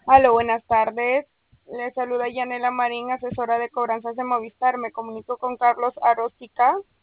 Aló, buenas tardes. Le saluda Yanela Marín, asesora de cobranzas de Movistar. Me comunico con Carlos Arostica.